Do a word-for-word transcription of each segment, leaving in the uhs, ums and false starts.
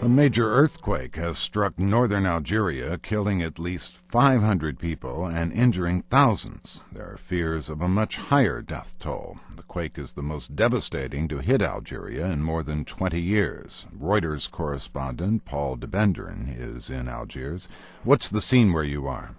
A major earthquake has struck northern Algeria, killing at least five hundred people and injuring thousands. There are fears of a much higher death toll. The quake is the most devastating to hit Algeria in more than twenty years. Reuters correspondent Paul de Benderen is in Algiers. What's the scene where you are?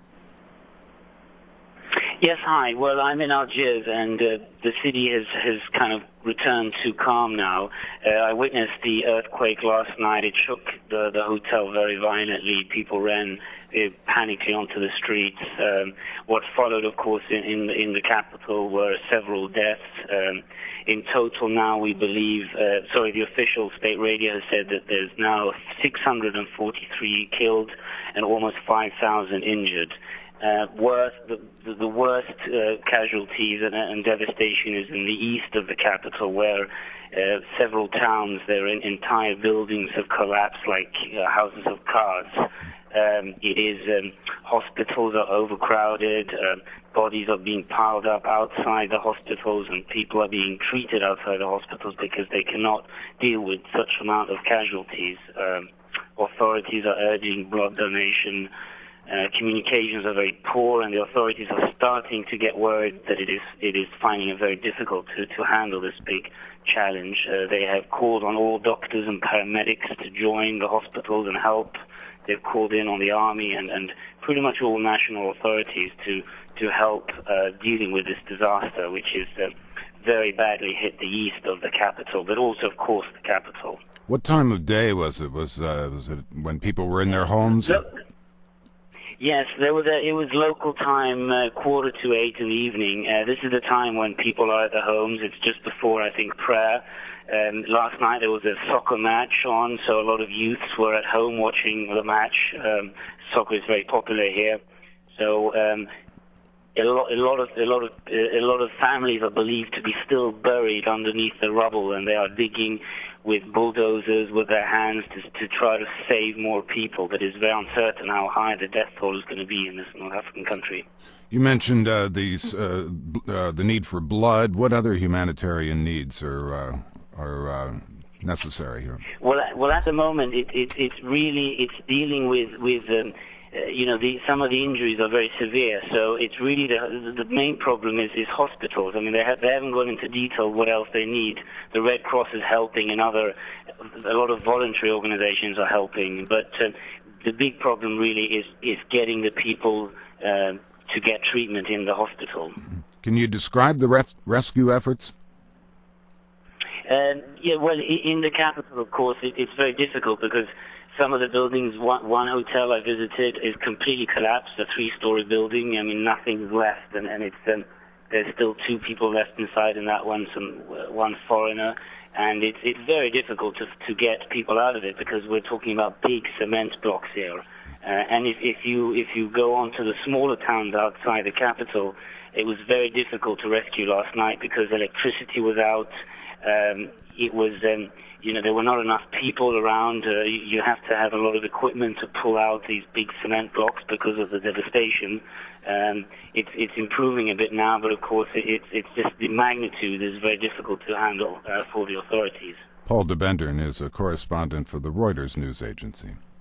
Yes, hi. Well, I'm in Algiers, and uh, the city has, has kind of returned to calm now. Uh, I witnessed the earthquake last night. It shook the, the hotel very violently. People ran uh, panically onto the streets. Um, what followed, of course, in, in, in the capital were several deaths. Um, in total now, we believe, uh, sorry, the official state radio has said that there's now six hundred forty-three killed and almost five thousand injured. Uh, worst, the, the, the worst uh, casualties and, and devastation is in the east of the capital, where uh, several towns, their in, entire buildings have collapsed like uh, houses of cards. Um, it is um, hospitals are overcrowded, uh, bodies are being piled up outside the hospitals, and people are being treated outside the hospitals because they cannot deal with such amount of casualties. Um, authorities are urging blood donation. Uh, communications are very poor, and the authorities are starting to get worried that it is it is finding it very difficult to, to handle this big challenge. Uh, they have called on all doctors and paramedics to join the hospitals and help. They've called in on the army and, and pretty much all national authorities to to help uh, dealing with this disaster, which is uh, very badly hit the east of the capital, but also, of course, the capital. What time of day was it? Was uh, was it when people were in their homes? So, Yes, there was a, it was local time, uh, quarter to eight in the evening. Uh, this is the time when people are at their homes. It's just before, I think, prayer. Um, last night there was a soccer match on, so a lot of youths were at home watching the match. Um, soccer is very popular here, so um, a lot, a lot of, a lot of, a lot of families are believed to be still buried underneath the rubble, and they are digging with bulldozers with their hands to, to try to save more people. But it's very uncertain how high the death toll is going to be in this North African country. You mentioned uh, these, uh, uh, the need for blood. What other humanitarian needs are uh, are uh, necessary here? Well, well, at the moment, it, it, it's really it's dealing with with. Um, Uh, you know, the, some of the injuries are very severe, so it's really the, the main problem is, is hospitals. I mean, they, have, they haven't gone into detail what else they need. The Red Cross is helping, and other, a lot of voluntary organizations are helping, but uh, the big problem really is, is getting the people uh, to get treatment in the hospital. Can you describe the ref- rescue efforts? Uh, yeah, well, in the capital, of course, it, it's very difficult because some of the buildings, one, one hotel I visited is completely collapsed, a three-story building. I mean, nothing's left, and, and it's um, there's still two people left inside in that one, some one foreigner, and it's it's very difficult to to get people out of it because we're talking about big cement blocks here. Uh, and if, if you if you go on to the smaller towns outside the capital, it was very difficult to rescue last night because electricity was out. Um, it was um, You know, there were not enough people around. Uh, you, you have to have a lot of equipment to pull out these big cement blocks because of the devastation. Um, it's it's improving a bit now, but of course it, it's it's just the magnitude is very difficult to handle uh, for the authorities. Paul de Benderen is a correspondent for the Reuters news agency.